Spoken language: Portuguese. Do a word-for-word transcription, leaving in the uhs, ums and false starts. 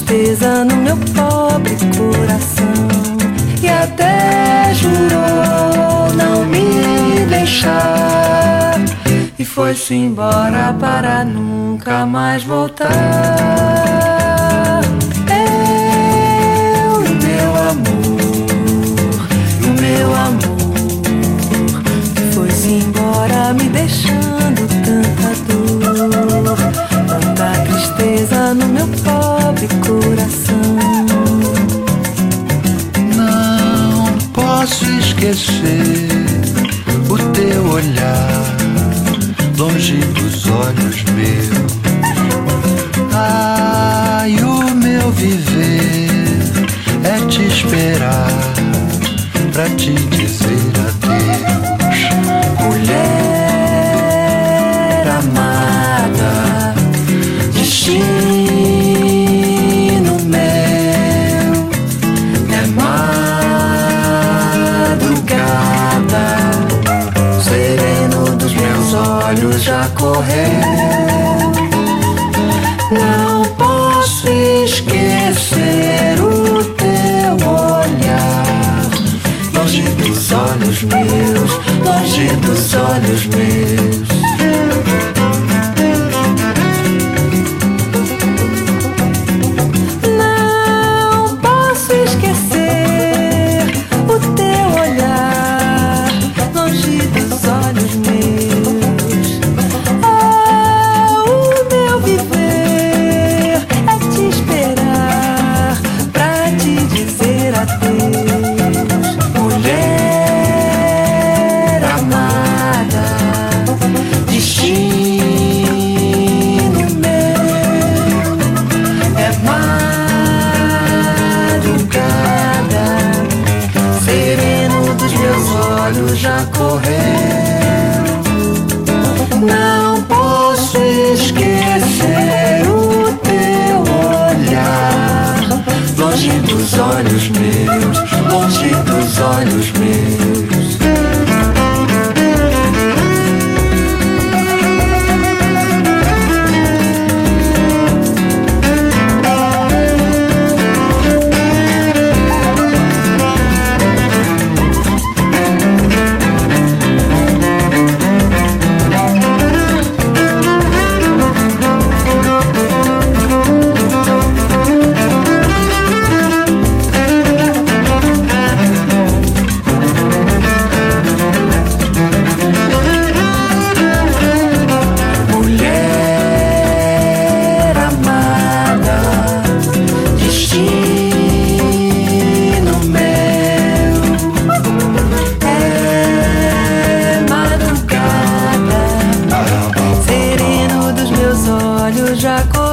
tristeza no meu pobre coração. E até jurou não me deixar, e foi-se embora para nunca mais voltar. Eu e o meu amor, e o meu amor, que foi-se embora me deixando tanta dor, tanta tristeza no meu pobre coração. Não posso esquecer o teu olhar longe dos olhos meus. Ai, o meu viver é te esperar pra te dizer adeus. Mulher amada, destino meu, é madrugada, sereno dos meus olhos já correu. Não posso esquecer o teu olhar, longe dos olhos meus, longe dos olhos meus. Não posso esquecer o teu olhar, longe dos olhos meus. Ah, o meu viver é te esperar pra te dizer adeus. Mulher amada, destino meu, é madrugada, sereno dos meus olhos já correu. Não posso esquecer o teu olhar, longe dos olhos meus, longe dos olhos meus. Já